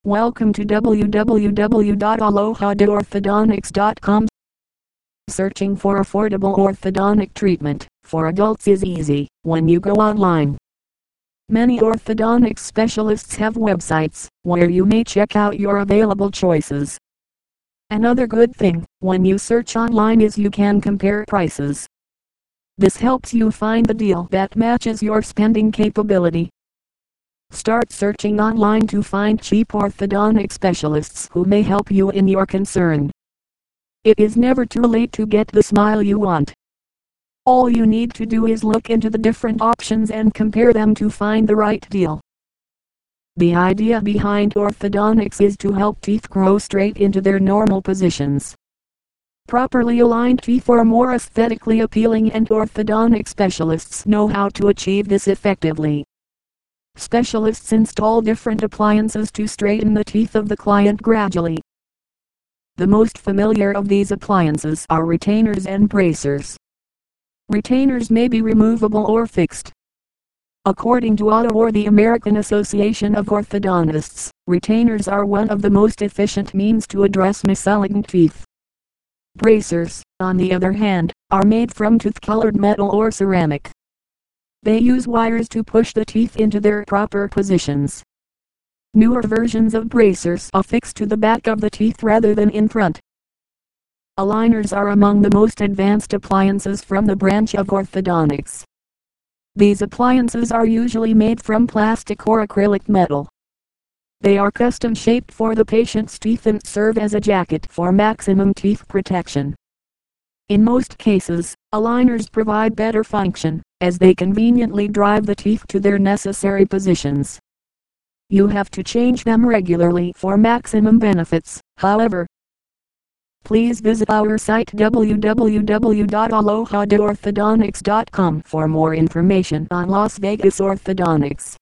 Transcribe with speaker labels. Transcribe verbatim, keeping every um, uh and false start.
Speaker 1: Welcome to w w w dot aloha de orthodontics dot com. Searching for affordable orthodontic treatment for adults is easy when you go online. Many orthodontic specialists have websites where you may check out your available choices. Another good thing when you search online is you can compare prices. This helps you find the deal that matches your spending capability. Start searching online to find cheap orthodontic specialists who may help you in your concern. It is never too late to get the smile you want. All you need to do is look into the different options and compare them to find the right deal. The idea behind orthodontics is to help teeth grow straight into their normal positions. Properly aligned teeth are more aesthetically appealing, and orthodontic specialists know how to achieve this effectively. Specialists install different appliances to straighten the teeth of the client gradually. The most familiar of these appliances are retainers and bracers. Retainers may be removable or fixed. According to Otto or the American Association of Orthodontists, retainers are one of the most efficient means to address miselegant teeth. Bracers, on the other hand, are made from tooth-colored metal or ceramic. They use wires to push the teeth into their proper positions. Newer versions of bracers affix to the back of the teeth rather than in front. Aligners are among the most advanced appliances from the branch of orthodontics. These appliances are usually made from plastic or acrylic metal. They are custom shaped for the patient's teeth and serve as a jacket for maximum teeth protection. In most cases, aligners provide better function, as they conveniently drive the teeth to their necessary positions. You have to change them regularly for maximum benefits, however. Please visit our site w w w dot aloha de orthodontics dot com for more information on Las Vegas orthodontics.